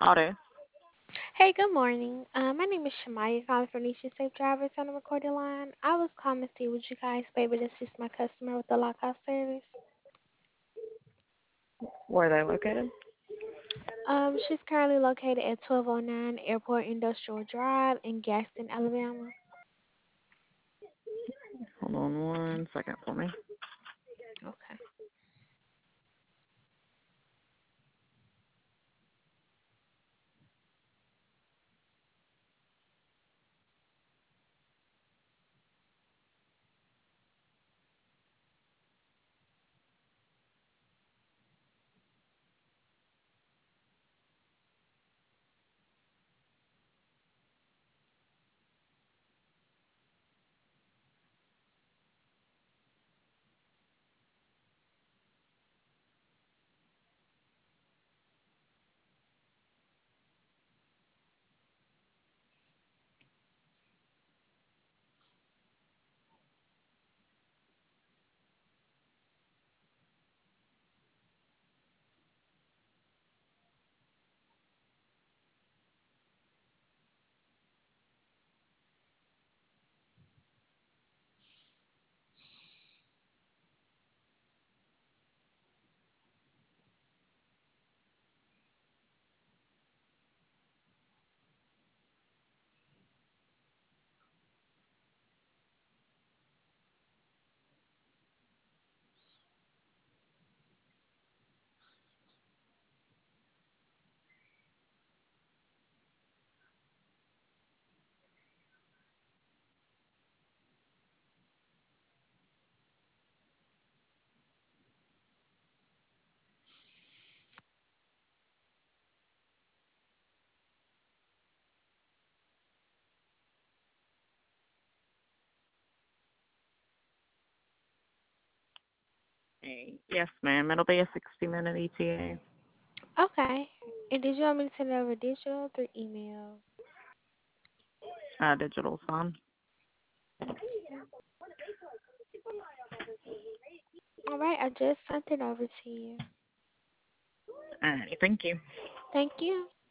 Howdy. Hey, good morning. My name is Shamaya, calling from Nisha Safe Drivers on the recorded line. I was calling to see would you guys be able to assist my customer with the lockout service. Where are they located? She's currently located at 1209 Airport Industrial Drive in Gaston, Alabama. Hold on one second for me. Okay. Yes, ma'am. It'll be a 60-minute ETA. Okay. And did you want me to send it over digital or through email? Digital fine. Okay. All right, I just sent it over to you. Alrighty, thank you. Thank you.